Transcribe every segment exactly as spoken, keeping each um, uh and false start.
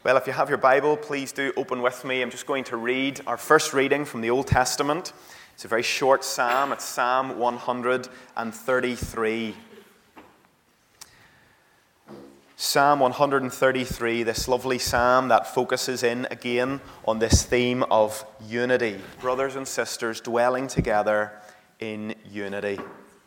Well, if you have your Bible, please do open with me. I'm just going to read our first reading from the Old Testament. It's a very short psalm. It's Psalm one hundred thirty-three. Psalm one hundred thirty-three, this lovely psalm that focuses in again on this theme of unity. Brothers and sisters dwelling together in unity.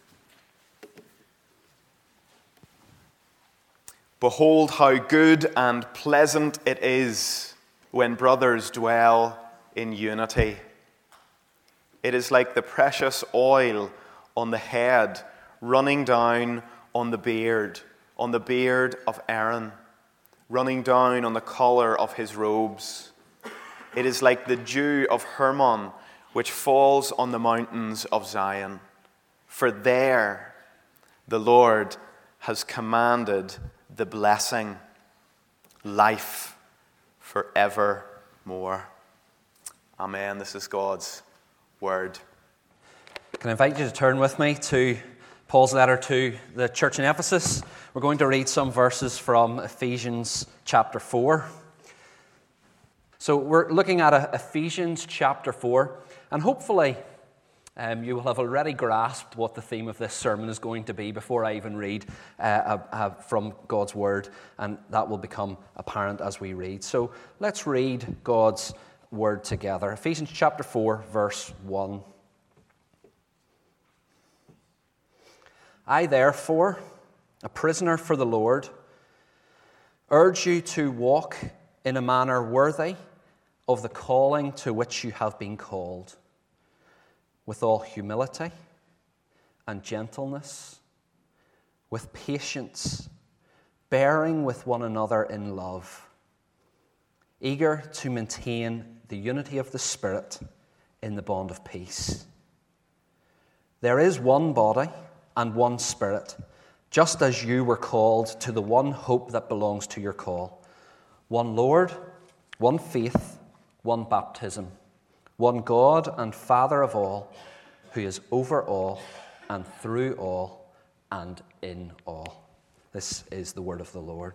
Behold how good and pleasant it is when brothers dwell in unity. It is like the precious oil on the head running down on the beard, on the beard of Aaron, running down on the collar of his robes. It is like the dew of Hermon, which falls on the mountains of Zion. For there the Lord has commanded the blessing, life forevermore. Amen. This is God's word. Can I invite you to turn with me to Paul's letter to the church in Ephesus? We're going to read some verses from Ephesians chapter four. So we're looking at Ephesians chapter four, and hopefully um, you will have already grasped what the theme of this sermon is going to be before I even read uh, uh, uh, from God's word, and that will become apparent as we read. So let's read God's word together. Ephesians chapter four, verse one. I, therefore, a prisoner for the Lord, urge you to walk in a manner worthy of the calling to which you have been called, with all humility and gentleness, with patience, bearing with one another in love, eager to maintain the unity of the Spirit in the bond of peace. There is one body and one Spirit, just as you were called to the one hope that belongs to your call. One Lord, one faith, one baptism, one God and Father of all, who is over all and through all and in all. This is the word of the Lord.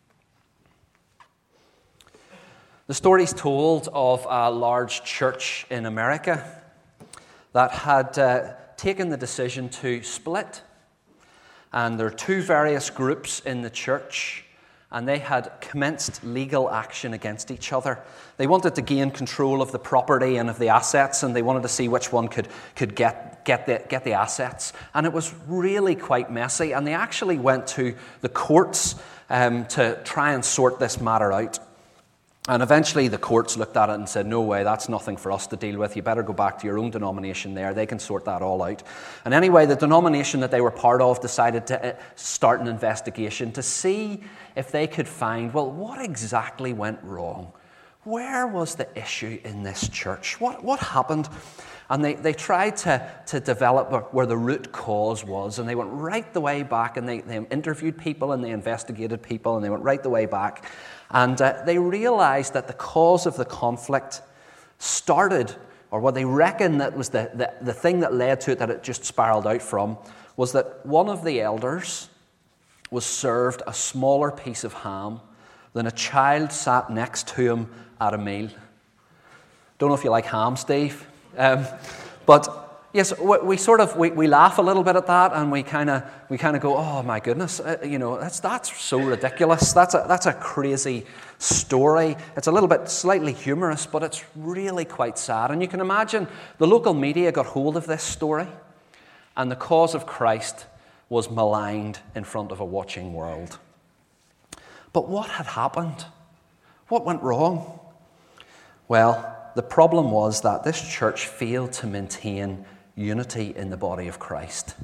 The story is told of a large church in America that had uh, taken the decision to split. And there are two various groups in the church, and they had commenced legal action against each other. They wanted to gain control of the property and of the assets, and they wanted to see which one could, could get, get, the, get the assets. And it was really quite messy, and they actually went to the courts um, to try and sort this matter out. And eventually the courts looked at it and said, no way, that's nothing for us to deal with. You better go back to your own denomination there. They can sort that all out. And anyway, the denomination that they were part of decided to start an investigation to see if they could find, well, what exactly went wrong? Where was the issue in this church? What, what happened? And they, they tried to, to develop where the root cause was, and they went right the way back, and they, they interviewed people, and they investigated people, and they went right the way back. And uh, they realized that the cause of the conflict started, or what they reckon that was the, the, the thing that led to it, that it just spiraled out from, was that one of the elders was served a smaller piece of ham than a child sat next to him at a meal. Don't know if you like ham, Steve. Um, but yes, we, we sort of we, we laugh a little bit at that, and we kind of we kind of go, oh my goodness, uh, you know, that's that's so ridiculous. That's a that's a crazy story. It's a little bit slightly humorous, but it's really quite sad. And you can imagine the local media got hold of this story, and the cause of Christ was maligned in front of a watching world. But what had happened? What went wrong? Well, the problem was that this church failed to maintain unity in the body of Christ.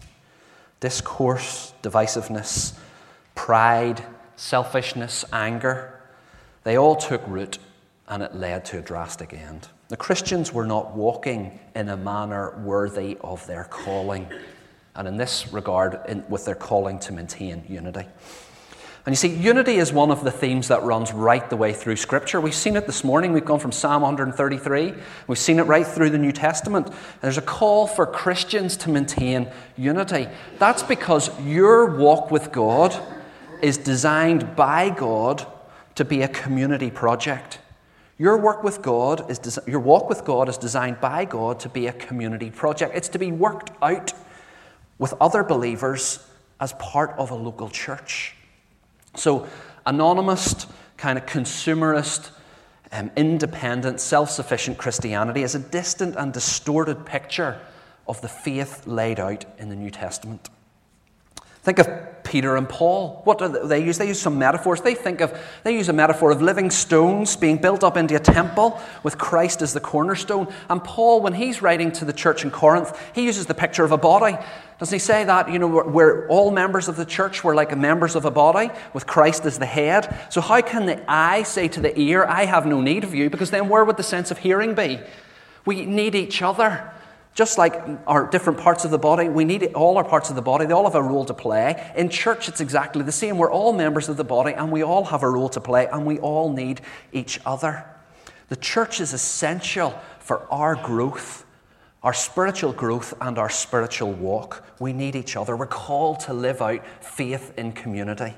Discourse, divisiveness, pride, selfishness, anger, they all took root, and it led to a drastic end. The Christians were not walking in a manner worthy of their calling, and in this regard, in, with their calling to maintain unity. And you see, unity is one of the themes that runs right the way through Scripture. We've seen it this morning. We've gone from Psalm one hundred thirty-three. We've seen it right through the New Testament. And there's a call for Christians to maintain unity. That's because your walk with God is designed by God to be a community project. Your work with God is des- your walk with God is designed by God to be a community project. It's to be worked out with other believers as part of a local church. So, anonymous, kind of consumerist, um, independent, self-sufficient Christianity is a distant and distorted picture of the faith laid out in the New Testament. Think of Peter and Paul. What do they use? They use some metaphors. They think of, they use a metaphor of living stones being built up into a temple with Christ as the cornerstone. And Paul, when he's writing to the church in Corinth, he uses the picture of a body. Doesn't he say that, you know, we're, we're all members of the church, we're like members of a body with Christ as the head. So how can the eye say to the ear, I have no need of you? Because then where would the sense of hearing be? We need each other. Just like our different parts of the body, we need it, all our parts of the body. They all have a role to play. In church, it's exactly the same. We're all members of the body, and we all have a role to play, and we all need each other. The church is essential for our growth, our spiritual growth, and our spiritual walk. We need each other. We're called to live out faith in community.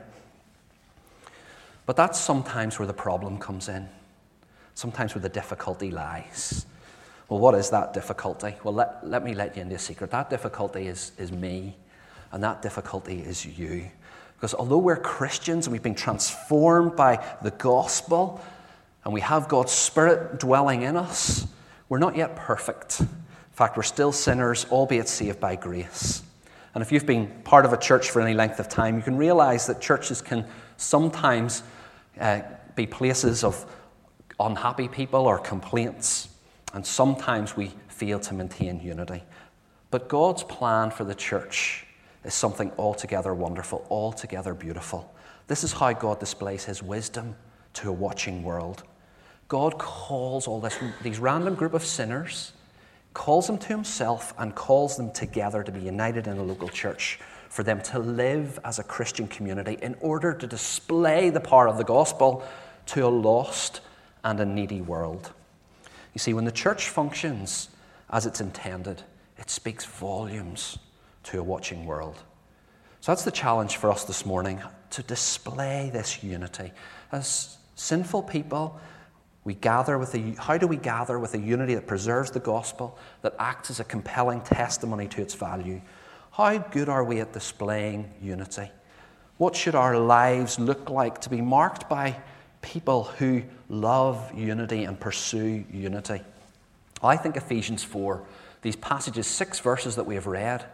But that's sometimes where the problem comes in. Sometimes where the difficulty lies. Well, what is that difficulty? Well, let, let me let you into a secret. That difficulty is, is me, and that difficulty is you. Because although we're Christians and we've been transformed by the gospel, and we have God's Spirit dwelling in us, we're not yet perfect. In fact, we're still sinners, albeit saved by grace. And if you've been part of a church for any length of time, you can realize that churches can sometimes uh, be places of unhappy people or complaints. And sometimes we fail to maintain unity. But God's plan for the church is something altogether wonderful, altogether beautiful. This is how God displays his wisdom to a watching world. God calls all this, these random group of sinners, calls them to himself and calls them together to be united in a local church, for them to live as a Christian community in order to display the power of the gospel to a lost and a needy world. You see, when the church functions as it's intended, it speaks volumes to a watching world. So that's the challenge for us this morning, to display this unity. As sinful people, we gather with a, how do we gather with a unity that preserves the gospel, that acts as a compelling testimony to its value? How good are we at displaying unity? What should our lives look like to be marked by people who love unity and pursue unity? I think Ephesians four, these passages, six verses that we have read,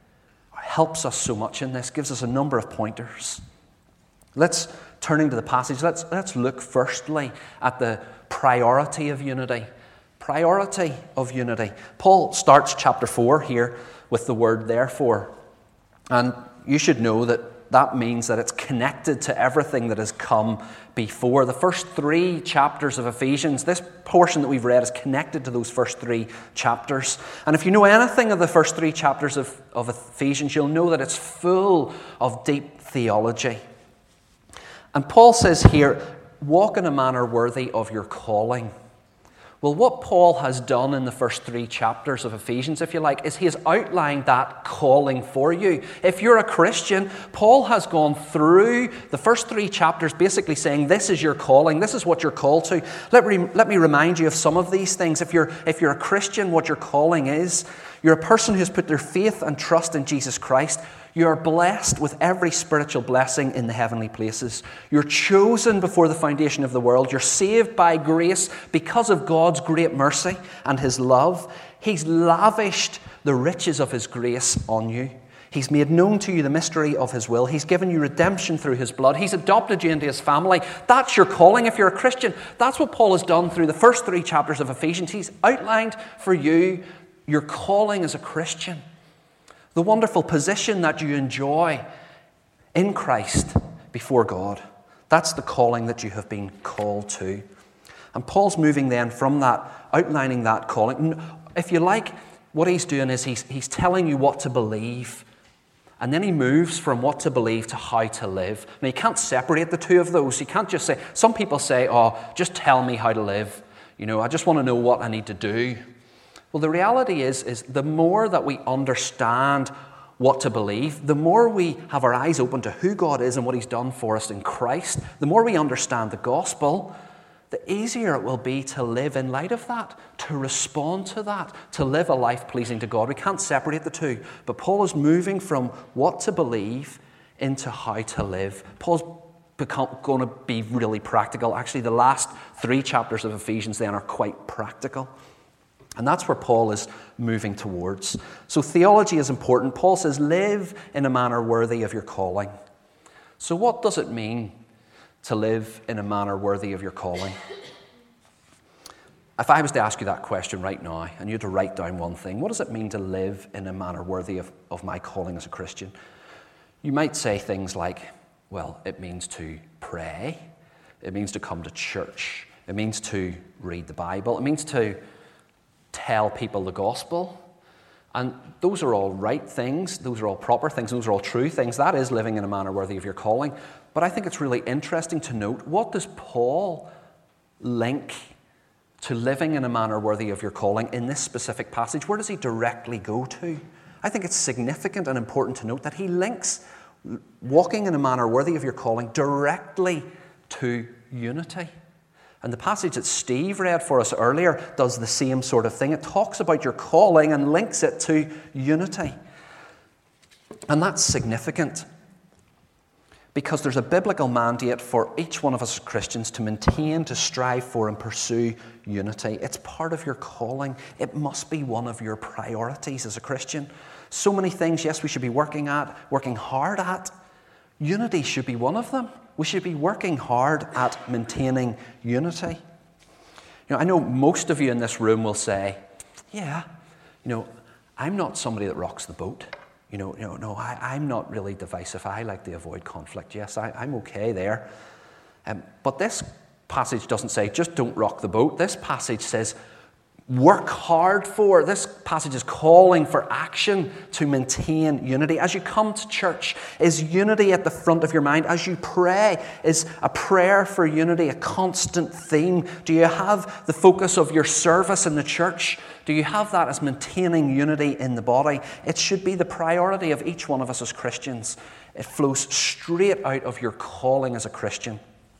helps us so much in this, gives us a number of pointers. Let's, turning to the passage, let's, let's look firstly at the priority of unity. Priority of unity. Paul starts chapter four here with the word therefore. And you should know that that means that it's connected to everything that has come before. The first three chapters of Ephesians, this portion that we've read is connected to those first three chapters. And if you know anything of the first three chapters of, of Ephesians, you'll know that it's full of deep theology. And Paul says here, walk in a manner worthy of your calling. Well, what Paul has done in the first three chapters of Ephesians, if you like, is he has outlined that calling for you. If you're a Christian, Paul has gone through the first three chapters basically saying, this is your calling, this is what you're called to. Let me, let me remind you of some of these things. If you're, if you're a Christian, what your calling is, you're a person who's put their faith and trust in Jesus Christ. You are blessed with every spiritual blessing in the heavenly places. You're chosen before the foundation of the world. You're saved by grace because of God's great mercy and his love. He's lavished the riches of his grace on you. He's made known to you the mystery of his will. He's given you redemption through his blood. He's adopted you into his family. That's your calling if you're a Christian. That's what Paul has done through the first three chapters of Ephesians. He's outlined for you your calling as a Christian. The wonderful position that you enjoy in Christ before God. That's the calling that you have been called to. And Paul's moving then from that, outlining that calling. If you like, what he's doing is he's, he's telling you what to believe. And then he moves from what to believe to how to live. Now, you can't separate the two of those. You can't just say, some people say, oh, just tell me how to live. You know, I just want to know what I need to do. Well, the reality is, is the more that we understand what to believe, the more we have our eyes open to who God is and what he's done for us in Christ, the more we understand the gospel, the easier it will be to live in light of that, to respond to that, to live a life pleasing to God. We can't separate the two. But Paul is moving from what to believe into how to live. Paul's become, going to be really practical. Actually, the last three chapters of Ephesians then are quite practical. And that's where Paul is moving towards. So theology is important. Paul says, live in a manner worthy of your calling. So what does it mean to live in a manner worthy of your calling? If I was to ask you that question right now, and you had to write down one thing, what does it mean to live in a manner worthy of, of my calling as a Christian? You might say things like, well, it means to pray. It means to come to church. It means to read the Bible. It means to tell people the gospel. And those are all right things. Those are all proper things. Those are all true things. That is living in a manner worthy of your calling. But I think it's really interesting to note, what does Paul link to living in a manner worthy of your calling in this specific passage? Where does he directly go to? I think it's significant and important to note that he links walking in a manner worthy of your calling directly to unity. And the passage that Steve read for us earlier does the same sort of thing. It talks about your calling and links it to unity. And that's significant because there's a biblical mandate for each one of us as Christians to maintain, to strive for, and pursue unity. It's part of your calling. It must be one of your priorities as a Christian. So many things, yes, we should be working at, working hard at. Unity should be one of them. We should be working hard at maintaining unity. You know, I know most of you in this room will say, yeah, you know, I'm not somebody that rocks the boat. You know, you know no, I, I'm not really divisive. I like to avoid conflict. Yes, I, I'm okay there. Um, but this passage doesn't say, just don't rock the boat. This passage says, work hard for. This passage is calling for action to maintain unity. As you come to church, is unity at the front of your mind? As you pray, is a prayer for unity a constant theme? Do you have the focus of your service in the church? Do you have that as maintaining unity in the body? It should be the priority of each one of us as Christians. It flows straight out of your calling as a Christian.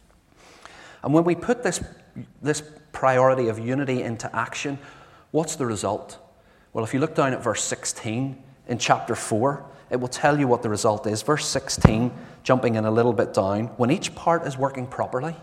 And when we put this, this priority of unity into action, what's the result? Well, if you look down at verse sixteen in chapter four, it will tell you what the result is. Verse sixteen, jumping in a little bit down, when each part is working properly,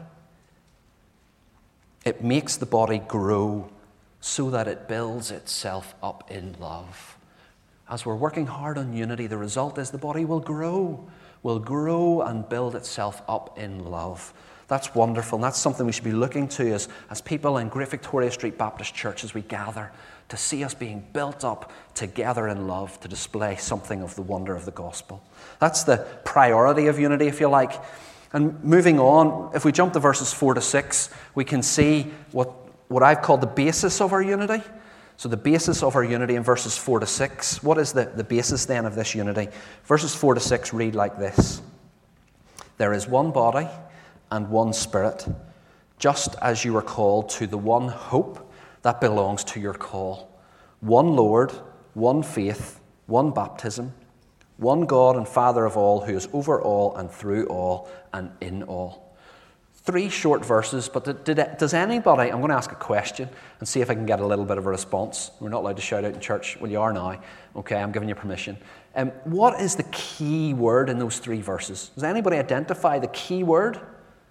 it makes the body grow so that it builds itself up in love. As we're working hard on unity, the result is the body will grow, will grow and build itself up in love. That's wonderful, and that's something we should be looking to as, as people in Great Victoria Street Baptist Church as we gather, to see us being built up together in love to display something of the wonder of the gospel. That's the priority of unity, if you like. And moving on, if we jump to verses four to six, we can see what, what I've called the basis of our unity. So the basis of our unity in verses four to six. What is the, the basis then of this unity? Verses four to six read like this. There is one body and one Spirit, just as you were called to the one hope that belongs to your call. One Lord, one faith, one baptism, one God and Father of all, who is over all and through all and in all. Three short verses, but did, did, does anybody, I'm going to ask a question and see if I can get a little bit of a response. We're not allowed to shout out in church. Well, you are now. Okay, I'm giving you permission. Um, what is the key word in those three verses? Does anybody identify the key word?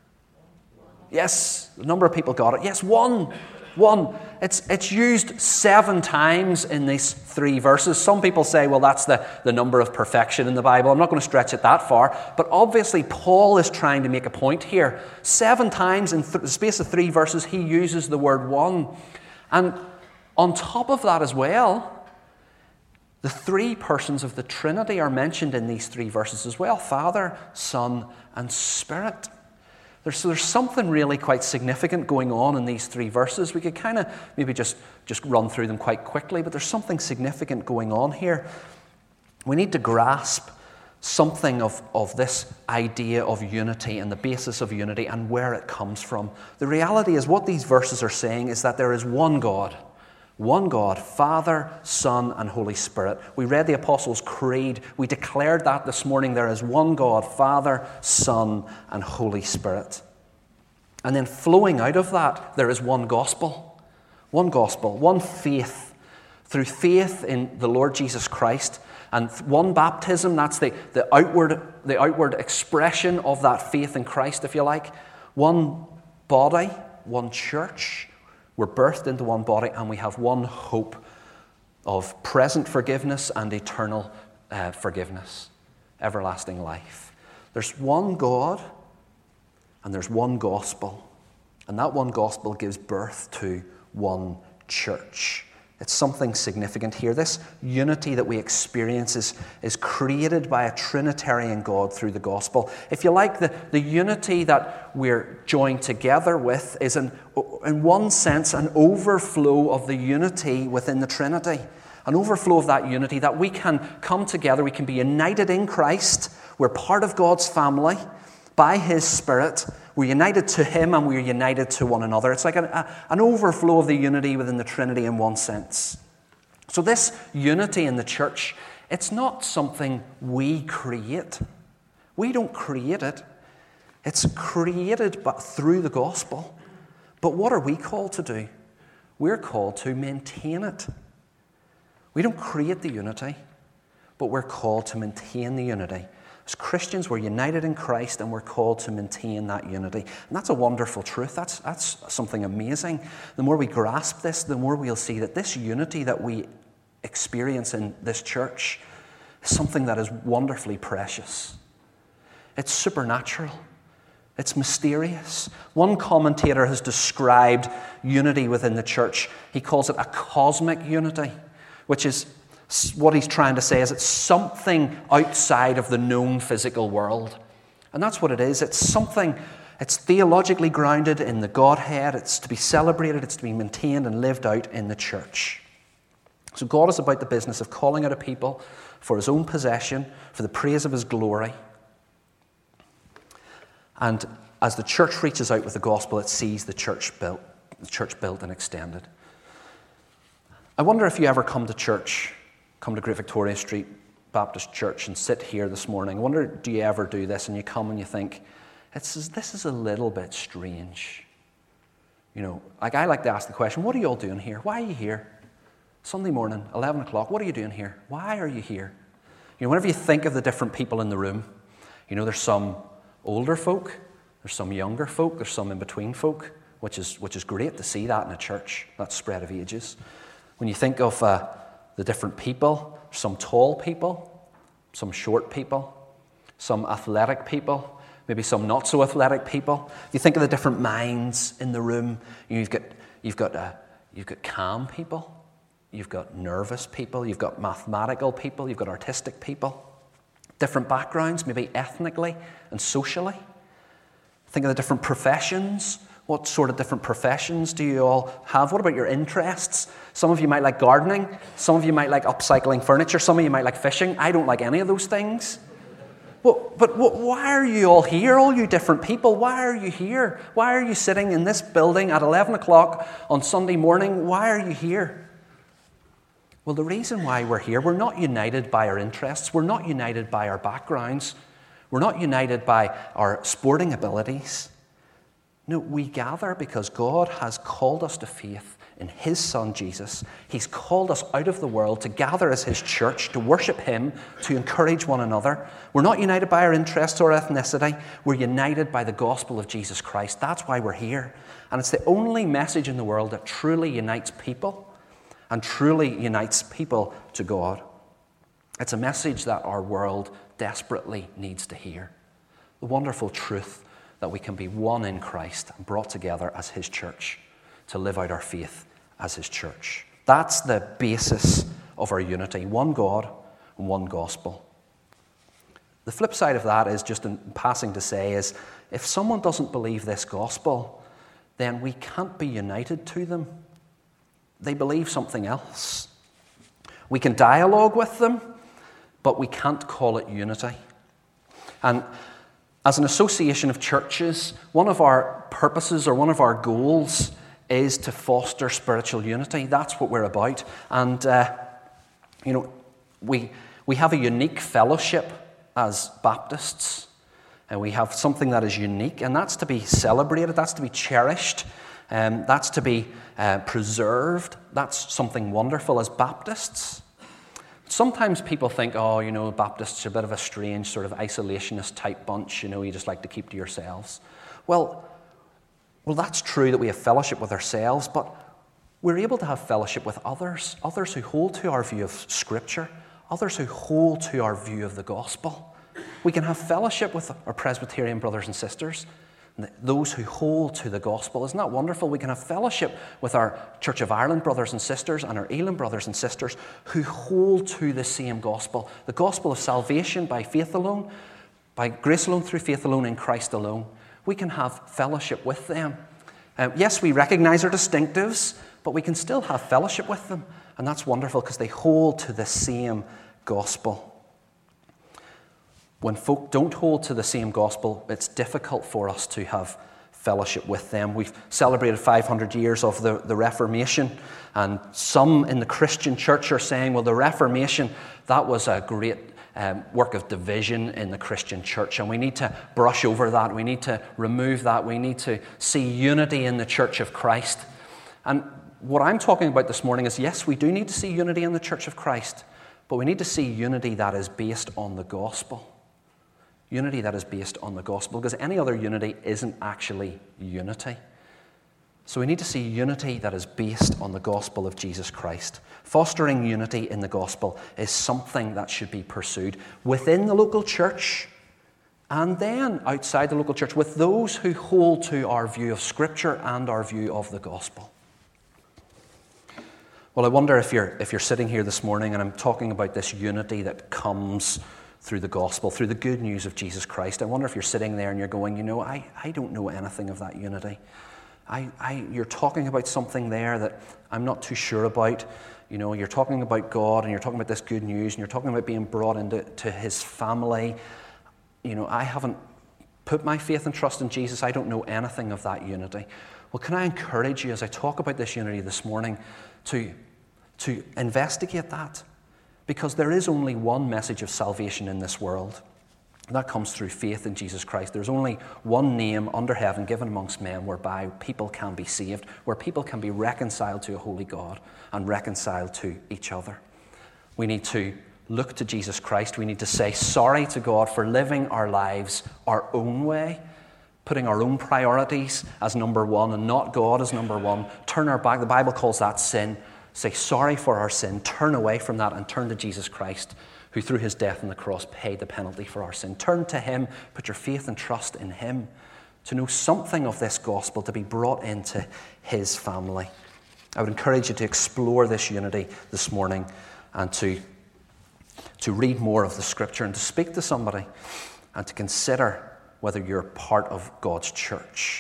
Yes, a number of people got it. Yes, one. One. It's it's used seven times in these three verses. Some people say, well, that's the, the number of perfection in the Bible. I'm not going to stretch it that far. But obviously, Paul is trying to make a point here. Seven times in th- the space of three verses, he uses the word one. And on top of that as well, the three persons of the Trinity are mentioned in these three verses as well. Father, Son, and Spirit. There's, there's something really quite significant going on in these three verses. We could kind of maybe just, just run through them quite quickly, but there's something significant going on here. We need to grasp something of, of this idea of unity and the basis of unity and where it comes from. The reality is what these verses are saying is that there is one God, One God, Father, Son, and Holy Spirit. We read the Apostles' Creed. We declared that this morning. There is one God, Father, Son, and Holy Spirit. And then flowing out of that, there is one gospel. One gospel, one faith. Through faith in the Lord Jesus Christ. And one baptism, that's the, the, outward, the outward expression of that faith in Christ, if you like. One body, one church. We're birthed into one body, and we have one hope of present forgiveness and eternal uh, forgiveness, everlasting life. There's one God, and there's one gospel. And that one gospel gives birth to one church. It's something significant here. This unity that we experience is, is created by a Trinitarian God through the gospel. If you like, the, the unity that we're joined together with is, an, in one sense, an overflow of the unity within the Trinity. An overflow of that unity, that we can come together, we can be united in Christ. We're part of God's family by His Spirit. We're united to Him and we're united to one another. It's like an, a, an overflow of the unity within the Trinity in one sense. So this unity in the church, it's not something we create. We don't create it. It's created but through the gospel. But what are we called to do? We're called to maintain it. We don't create the unity, but we're called to maintain the unity. As Christians, we're united in Christ and we're called to maintain that unity. And that's a wonderful truth. That's, that's something amazing. The more we grasp this, the more we'll see that this unity that we experience in this church is something that is wonderfully precious. It's supernatural. It's mysterious. One commentator has described unity within the church. He calls it a cosmic unity, which is what he's trying to say is it's something outside of the known physical world. And that's what it is. It's something, it's theologically grounded in the Godhead. It's to be celebrated. It's to be maintained and lived out in the church. So God is about the business of calling out a people for His own possession, for the praise of His glory. And as the church reaches out with the gospel, it sees the church built, the church built and extended. I wonder if you ever come to church, come to Great Victoria Street Baptist Church and sit here this morning. I wonder, do you ever do this and you come and you think, it's, this is a little bit strange. You know, like I like to ask the question, what are you all doing here? Why are you here? Sunday morning, eleven o'clock, what are you doing here? Why are you here? You know, whenever you think of the different people in the room, you know, there's some older folk, there's some younger folk, there's some in-between folk, which is, which is great to see that in a church, that spread of ages. When you think of uh, the different people, some tall people, some short people, some athletic people, maybe some not so athletic people. You think of the different minds in the room. You've got you've got uh, you've got calm people, you've got nervous people, you've got mathematical people, you've got artistic people. Different backgrounds, maybe ethnically and socially. Think of the different professions. What sort of different professions do you all have? What about your interests? Some of you might like gardening. Some of you might like upcycling furniture. Some of you might like fishing. I don't like any of those things. Well, but what, why are you all here, all you different people? Why are you here? Why are you sitting in this building at eleven o'clock on Sunday morning? Why are you here? Well, the reason why we're here, we're not united by our interests. We're not united by our backgrounds. We're not united by our sporting abilities. No, we gather because God has called us to faith in His Son, Jesus. He's called us out of the world to gather as His church, to worship Him, to encourage one another. We're not united by our interests or ethnicity. We're united by the gospel of Jesus Christ. That's why we're here. And it's the only message in the world that truly unites people and truly unites people to God. It's a message that our world desperately needs to hear. The wonderful truth that we can be one in Christ and brought together as His church to live out our faith as His church. That's the basis of our unity. One God and one gospel. The flip side of that is, just in passing to say, is if someone doesn't believe this gospel, then we can't be united to them. They believe something else. We can dialogue with them, but we can't call it unity. And as an association of churches, one of our purposes or one of our goals is to foster spiritual unity. That's what we're about. And, uh, you know, we, we have a unique fellowship as Baptists. And we have something that is unique, and that's to be celebrated, that's to be cherished, um, that's to be uh, preserved. That's something wonderful as Baptists. Sometimes people think, oh, you know, Baptists are a bit of a strange sort of isolationist type bunch, you know, you just like to keep to yourselves. Well, well, that's true that we have fellowship with ourselves, but we're able to have fellowship with others, others who hold to our view of Scripture, others who hold to our view of the gospel. We can have fellowship with our Presbyterian brothers and sisters, those who hold to the gospel. Isn't that wonderful? We can have fellowship with our Church of Ireland brothers and sisters and our Elim brothers and sisters who hold to the same gospel, the gospel of salvation by faith alone, by grace alone, through faith alone, in Christ alone. We can have fellowship with them. Uh, yes, we recognize our distinctives, but we can still have fellowship with them. And that's wonderful because they hold to the same gospel. When folk don't hold to the same gospel, it's difficult for us to have fellowship with them. We've celebrated five hundred years of the, the Reformation, and some in the Christian church are saying, well, the Reformation, that was a great um, work of division in the Christian church, and we need to brush over that. We need to remove that. We need to see unity in the Church of Christ. And what I'm talking about this morning is, yes, we do need to see unity in the Church of Christ, but we need to see unity that is based on the gospel. Unity that is based on the gospel, because any other unity isn't actually unity. So we need to see unity that is based on the gospel of Jesus Christ. Fostering unity in the gospel is something that should be pursued within the local church and then outside the local church with those who hold to our view of Scripture and our view of the gospel. Well, I wonder if you're, if you're sitting here this morning and I'm talking about this unity that comes through the gospel, through the good news of Jesus Christ. I wonder if you're sitting there and you're going, you know, I, I don't know anything of that unity. I, I, you're talking about something there that I'm not too sure about. You know, you're talking about God and you're talking about this good news and you're talking about being brought into to His family. You know, I haven't put my faith and trust in Jesus. I don't know anything of that unity. Well, can I encourage you as I talk about this unity this morning to, to investigate that? Because there is only one message of salvation in this world. And that comes through faith in Jesus Christ. There's only one name under heaven given amongst men whereby people can be saved, where people can be reconciled to a holy God and reconciled to each other. We need to look to Jesus Christ. We need to say sorry to God for living our lives our own way, putting our own priorities as number one and not God as number one. Turn our back. The Bible calls that sin. Say sorry for our sin, turn away from that and turn to Jesus Christ, who through His death on the cross paid the penalty for our sin. Turn to Him, put your faith and trust in Him, to know something of this gospel, to be brought into His family. I would encourage you to explore this unity this morning and to, to read more of the Scripture and to speak to somebody and to consider whether you're part of God's church.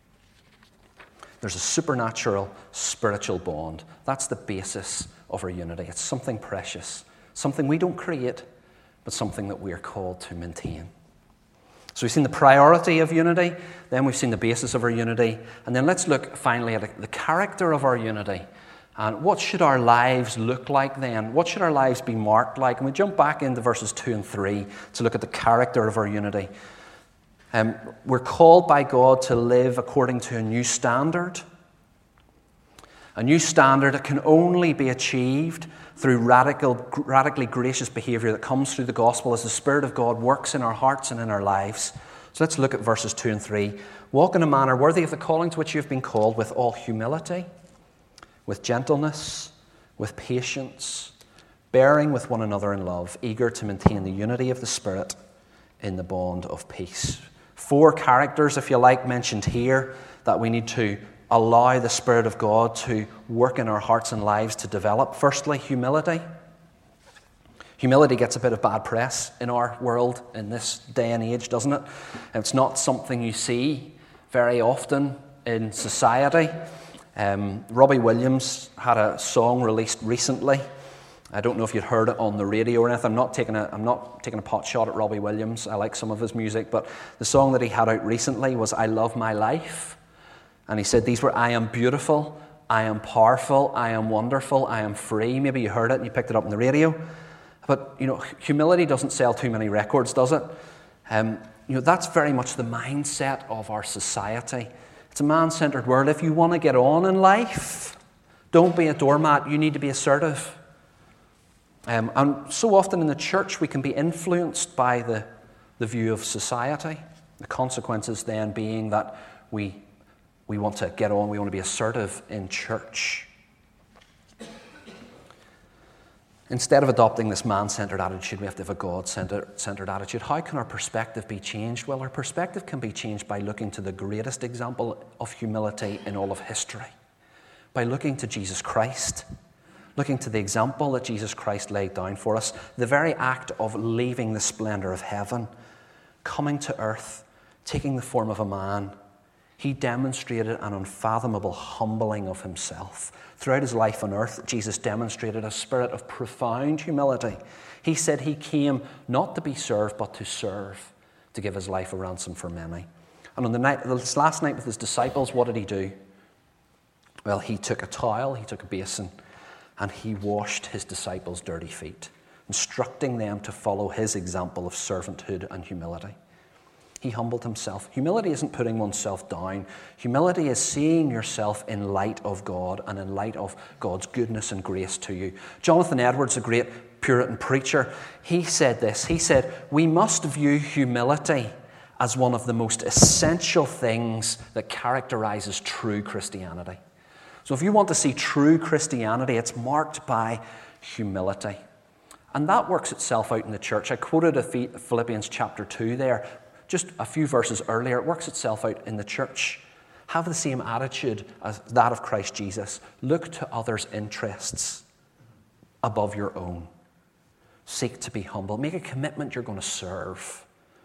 There's a supernatural, spiritual bond. That's the basis of our unity. It's something precious, something we don't create, but something that we are called to maintain. So we've seen the priority of unity, then we've seen the basis of our unity, and then let's look finally at the character of our unity. And what should our lives look like then? What should our lives be marked like? And we jump back into verses two and three to look at the character of our unity. Um, we're called by God to live according to a new standard. A new standard that can only be achieved through radical, radically gracious behavior that comes through the gospel as the Spirit of God works in our hearts and in our lives. So let's look at verses two and three. Walk in a manner worthy of the calling to which you have been called, with all humility, with gentleness, with patience, bearing with one another in love, eager to maintain the unity of the Spirit in the bond of peace. Four characters, if you like, mentioned here that we need to allow the Spirit of God to work in our hearts and lives to develop. Firstly, humility. Humility gets a bit of bad press in our world in this day and age, doesn't it? It's not something you see very often in society. Um, Robbie Williams had a song released recently. I don't know if you'd heard it on the radio or anything. I'm not taking a, I'm not taking a pot shot at Robbie Williams. I like some of his music, but the song that he had out recently was "I Love My Life." And he said these were, I am beautiful, I am powerful, I am wonderful, I am free. Maybe you heard it and you picked it up on the radio. But, you know, humility doesn't sell too many records, does it? Um, you know, that's very much the mindset of our society. It's a man-centered world. If you want to get on in life, don't be a doormat. You need to be assertive. Um, and so often in the church, we can be influenced by the, the view of society. The consequences then being that we, we want to get on, we want to be assertive in church. Instead of adopting this man-centered attitude, we have to have a God-centered attitude. How can our perspective be changed? Well, our perspective can be changed by looking to the greatest example of humility in all of history. By looking to Jesus Christ. Looking to the example that Jesus Christ laid down for us. The very act of leaving the splendor of heaven, coming to earth, taking the form of a man. He demonstrated an unfathomable humbling of himself. Throughout his life on earth, Jesus demonstrated a spirit of profound humility. He said he came not to be served, but to serve, to give his life a ransom for many. And on the night, this last night with his disciples, what did he do? Well, he took a towel, he took a basin, and he washed his disciples' dirty feet, instructing them to follow his example of servanthood and humility. He humbled himself. Humility isn't putting oneself down. Humility is seeing yourself in light of God and in light of God's goodness and grace to you. Jonathan Edwards, a great Puritan preacher, he said this. He said, we must view humility as one of the most essential things that characterizes true Christianity. So if you want to see true Christianity, it's marked by humility. And that works itself out in the church. I quoted Philippians chapter two there. Just a few verses earlier, it works itself out in the church. Have the same attitude as that of Christ Jesus. Look to others' interests above your own. Seek to be humble. Make a commitment you're going to serve.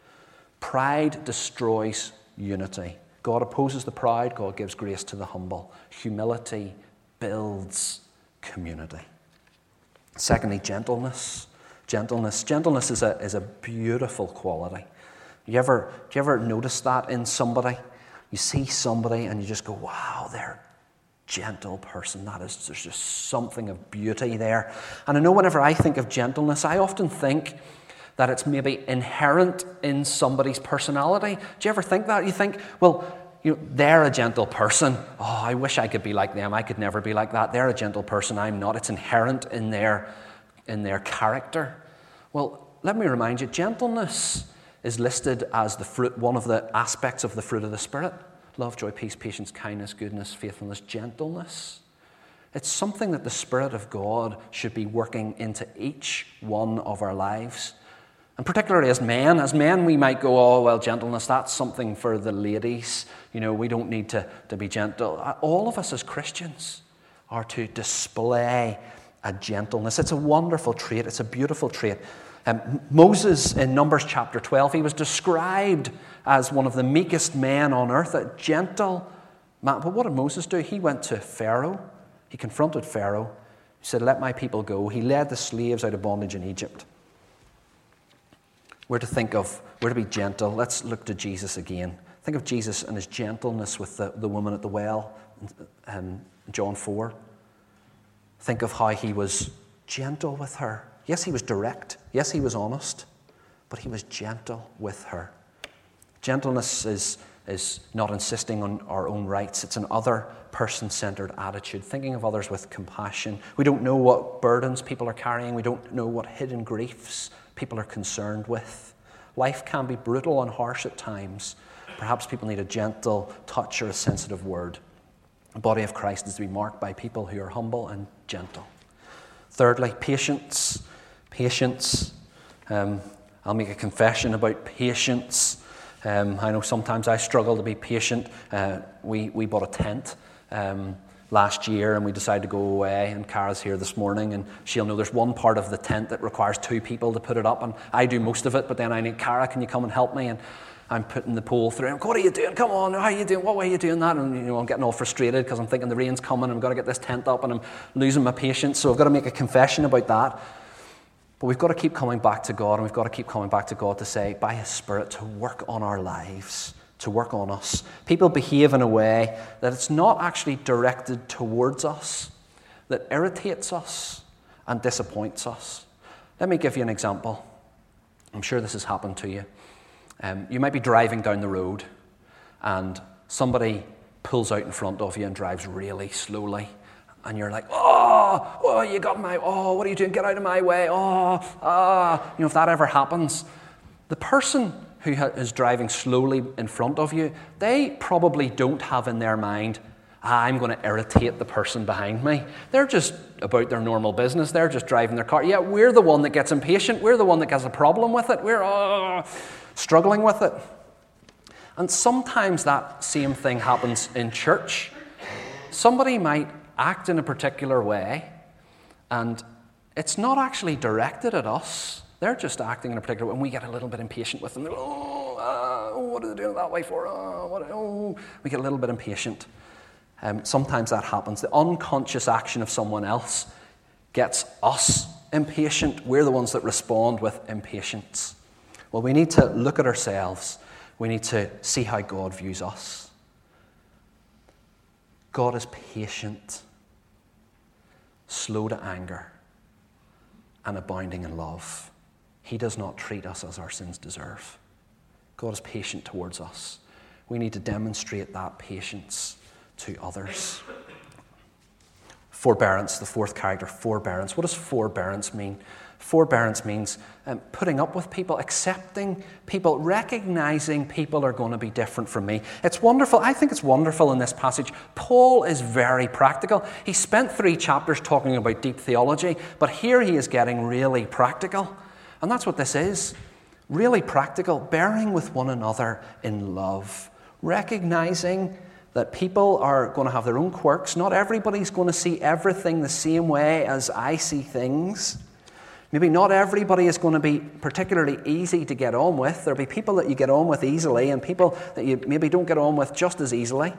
Pride destroys unity. God opposes the proud. God gives grace to the humble. Humility builds community. Secondly, gentleness. Gentleness. Gentleness is a, is a beautiful quality. You ever, do you ever notice that in somebody? You see somebody and you just go, wow, they're a gentle person. That is, there's just something of beauty there. And I know whenever I think of gentleness, I often think that it's maybe inherent in somebody's personality. Do you ever think that? You think, well, you know, they're a gentle person. Oh, I wish I could be like them. I could never be like that. They're a gentle person. I'm not. It's inherent in their, in their character. Well, let me remind you, gentleness is listed as the fruit, one of the aspects of the fruit of the Spirit. Love, joy, peace, patience, kindness, goodness, faithfulness, gentleness. It's something that the Spirit of God should be working into each one of our lives. And particularly as men, as men we might go, oh, well, gentleness, that's something for the ladies. You know, we don't need to, to be gentle. All of us as Christians are to display a gentleness. It's a wonderful trait. It's a beautiful trait. Um, Moses in Numbers chapter twelve, he was described as one of the meekest men on earth, a gentle man. But what did Moses do? He went to Pharaoh. He confronted Pharaoh. He said, let my people go. He led the slaves out of bondage in Egypt. We're to think of, we're to be gentle. Let's look to Jesus again. Think of Jesus and his gentleness with the, the woman at the well in John four. Think of how he was gentle with her. Yes, he was direct. Yes, he was honest. But he was gentle with her. Gentleness is, is not insisting on our own rights. It's an other person-centered attitude, thinking of others with compassion. We don't know what burdens people are carrying. We don't know what hidden griefs people are concerned with. Life can be brutal and harsh at times. Perhaps people need a gentle touch or a sensitive word. The body of Christ is to be marked by people who are humble and gentle. Thirdly, patience. Patience. Um, I'll make a confession about patience. Um, I know sometimes I struggle to be patient. Uh, we, we bought a tent um, last year and we decided to go away, and Cara's here this morning and she'll know there's one part of the tent that requires two people to put it up, and I do most of it, but then I need, Cara, can you come and help me? And I'm putting the pole through. And what are you doing? Come on, how are you doing? What way are you doing that? And you know, I'm getting all frustrated because I'm thinking the rain's coming and I've got to get this tent up, and I'm losing my patience. So I've got to make a confession about that. But we've got to keep coming back to God, and we've got to keep coming back to God to say, by His Spirit, to work on our lives, to work on us. People behave in a way that it's not actually directed towards us, that irritates us and disappoints us. Let me give you an example. I'm sure this has happened to you. Um, you might be driving down the road and somebody pulls out in front of you and drives really slowly. And you're like, oh, oh, you got my, oh, what are you doing? Get out of my way. Oh, ah. You know, if that ever happens, the person who ha- is driving slowly in front of you, they probably don't have in their mind, ah, I'm going to irritate the person behind me. They're just about their normal business. They're just driving their car. Yeah, we're the one that gets impatient. We're the one that gets a problem with it. We're oh, struggling with it. And sometimes that same thing happens in church. Somebody might act in a particular way, and it's not actually directed at us. They're just acting in a particular way, and we get a little bit impatient with them. Oh, uh, oh what are they doing it that way for? Oh, what, oh. We get a little bit impatient. Um, sometimes that happens. The unconscious action of someone else gets us impatient. We're the ones that respond with impatience. Well, we need to look at ourselves. We need to see how God views us. God is patient, slow to anger, and abounding in love. He does not treat us as our sins deserve. God is patient towards us. We need to demonstrate that patience to others. Forbearance, the fourth character, forbearance. What does forbearance mean? Forbearance means um, putting up with people, accepting people, recognizing people are going to be different from me. It's wonderful. I think it's wonderful in this passage. Paul is very practical. He spent three chapters talking about deep theology, but here he is getting really practical. And that's what this is. Really practical, bearing with one another in love, recognizing that people are going to have their own quirks. Not everybody's going to see everything the same way as I see things. Maybe not everybody is going to be particularly easy to get on with. There'll be people that you get on with easily and people that you maybe don't get on with just as easily.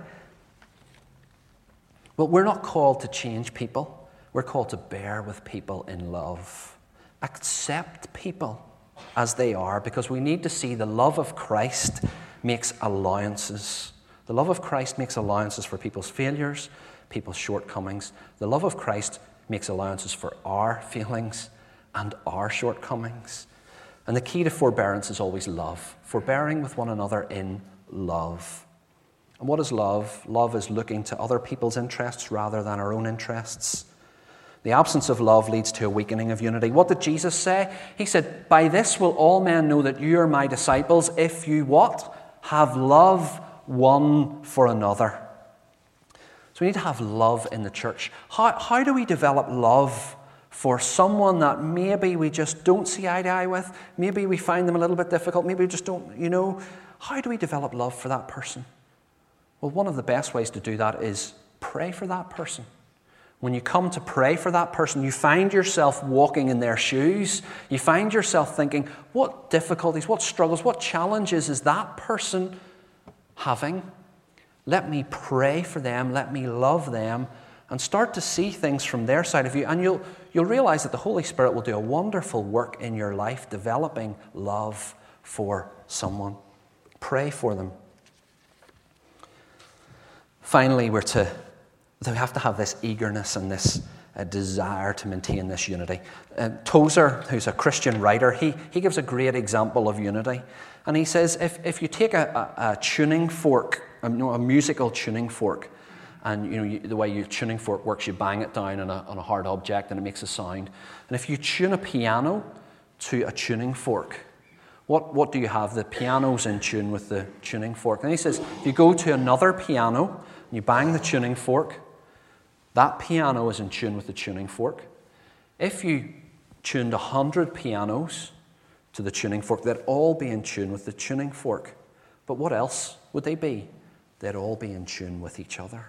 But we're not called to change people. We're called to bear with people in love. Accept people as they are, because we need to see the love of Christ makes allowances. The love of Christ makes allowances for people's failures, people's shortcomings. The love of Christ makes allowances for our feelings and our shortcomings. And the key to forbearance is always love. Forbearing with one another in love. And what is love? Love is looking to other people's interests rather than our own interests. The absence of love leads to a weakening of unity. What did Jesus say? He said, by this will all men know that you are my disciples, if you what? Have love one for another. So we need to have love in the church. How, how do we develop love for someone that maybe we just don't see eye to eye with? Maybe we find them a little bit difficult. Maybe we just don't, you know. How do we develop love for that person? Well, one of the best ways to do that is pray for that person. When you come to pray for that person, you find yourself walking in their shoes. You find yourself thinking, what difficulties, what struggles, what challenges is that person having? Let me pray for them. Let me love them. And start to see things from their side of view. And you'll, you'll realize that the Holy Spirit will do a wonderful work in your life, developing love for someone. Pray for them. Finally, we're to, we have to have this eagerness and this uh, desire to maintain this unity. Uh, Tozer, who's a Christian writer, he, he gives a great example of unity. And he says, if, if you take a, a, a tuning fork, a, you know, a musical tuning fork, and you know you, the way your tuning fork works, you bang it down on a, on a hard object and it makes a sound. And if you tune a piano to a tuning fork, what, what do you have? The piano's in tune with the tuning fork. And he says, if you go to another piano and you bang the tuning fork, that piano is in tune with the tuning fork. If you tuned a hundred pianos to the tuning fork, they'd all be in tune with the tuning fork. But what else would they be? They'd all be in tune with each other.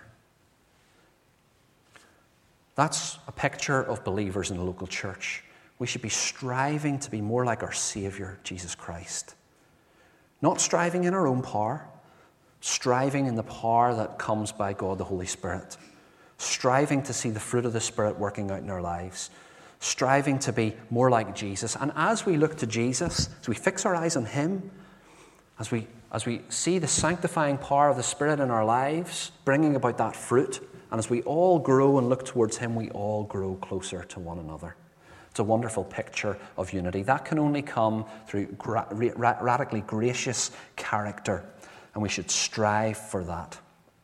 That's a picture of believers in the local church. We should be striving to be more like our Savior, Jesus Christ. Not striving in our own power, striving in the power that comes by God the Holy Spirit. Striving to see the fruit of the Spirit working out in our lives. Striving to be more like Jesus. And as we look to Jesus, as we fix our eyes on Him, as we as we see the sanctifying power of the Spirit in our lives, bringing about that fruit, and as we all grow and look towards Him, we all grow closer to one another. It's a wonderful picture of unity. That can only come through gra- ra- radically gracious character, and we should strive for that.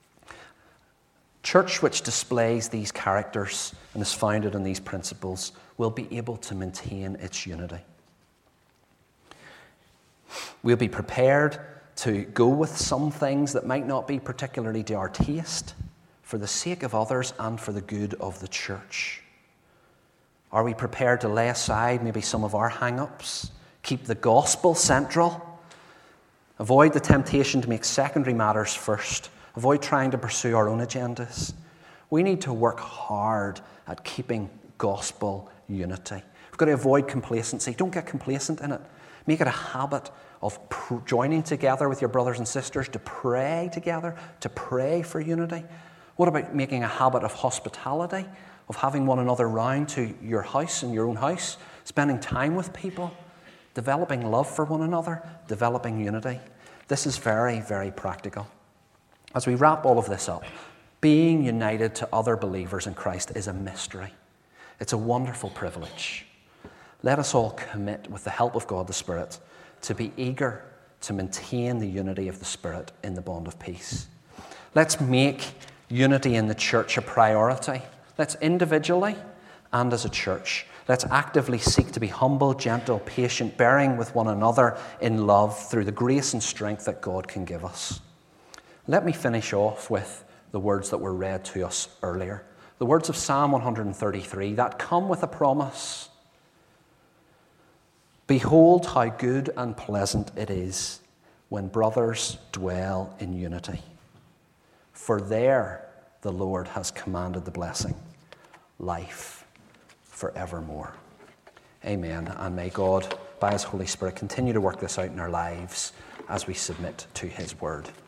Church which displays these characters and is founded on these principles will be able to maintain its unity. We'll be prepared to go with some things that might not be particularly to our taste for the sake of others and for the good of the church. Are we prepared to lay aside maybe some of our hang-ups, keep the gospel central, avoid the temptation to make secondary matters first, avoid trying to pursue our own agendas? We need to work hard at keeping gospel unity. We've got to avoid complacency. Don't get complacent in it. Make it a habit of pr- joining together with your brothers and sisters to pray together, to pray for unity. What about making a habit of hospitality, of having one another round to your house and your own house, spending time with people, developing love for one another, developing unity? This is very, very practical. As we wrap all of this up, being united to other believers in Christ is a mystery. It's a wonderful privilege. Let us all commit, with the help of God the Spirit, to be eager to maintain the unity of the Spirit in the bond of peace. Let's make unity in the church a priority. Let's individually and as a church, let's actively seek to be humble, gentle, patient, bearing with one another in love through the grace and strength that God can give us. Let me finish off with the words that were read to us earlier. The words of Psalm one thirty-three that come with a promise. Behold how good and pleasant it is when brothers dwell in unity. For there the Lord has commanded the blessing, life forevermore. Amen. And may God, by His Holy Spirit, continue to work this out in our lives as we submit to His word.